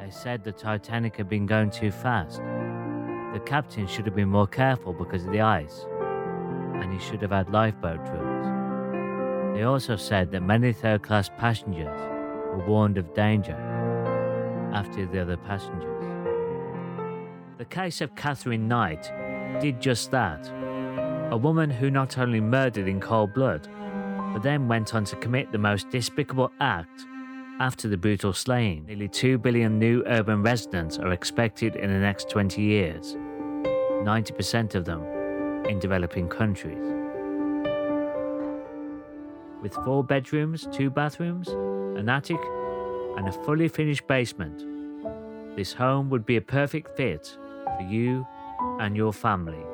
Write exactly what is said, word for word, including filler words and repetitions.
They said the Titanic had been going too fast. The captain should have been more careful because of the ice, and he should have had lifeboat drills. They also said that many third-class passengers were warned of danger after the other passengers. The case of Catherine Knight did just that. A woman who not only murdered in cold blood, but then went on to commit the most despicable act after the brutal slaying. Nearly two billion new urban residents are expected in the next twenty years, ninety percent of them in developing countries. With four bedrooms, two bathrooms, an attic, and a fully finished basement, this home would be a perfect fit for you and your family.